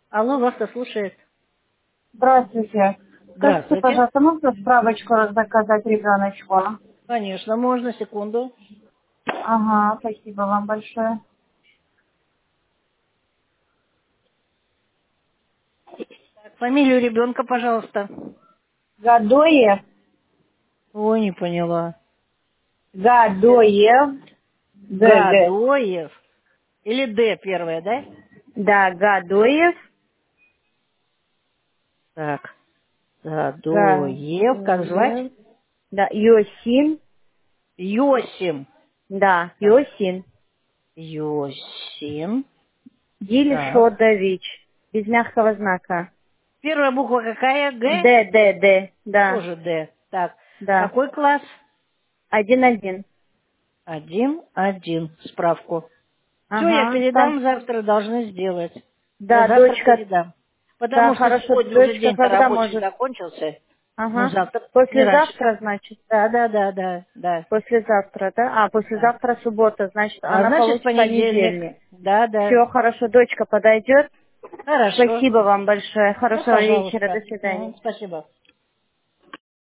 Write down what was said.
Алло, вас-то слушает. Здравствуйте. Скажите, Здравствуйте. пожалуйста, можно справочку заказать ребеночку? Конечно, можно, секунду. Ага, спасибо вам большое. Фамилию ребенка, пожалуйста. Гадоев. Ой, не поняла. Гадоев. Г. Гадоев. Или Д первая, да? Да, Гадоев. Так. Гадоев. Как звать? Гадоев. Да, Йосин. Йосим. Да, Так. Йосин. Йосим. Так. Дилишодович. Без мягкого знака. Первая буква какая? Г? Д. Да, Тоже Д. Так. да. Какой класс? 1-1. 1-1. Справку. Все, я Ага, там. передам, завтра должны сделать. Я Да, завтра дочка. передам. Да, Потому что хорошо. сегодня уже Дочка день-то когда рабочий может? закончился. Ну, Ага. завтра не раньше, как... Послезавтра, значит. Да. Послезавтра, да? А, Да. послезавтра суббота, значит, А она значит, получит понедельник. понедельник. Да. Все, хорошо, дочка подойдет. Хорошо. Спасибо вам большое. Ну, Хорошего вечера. До пожалуйста. свидания. Спасибо.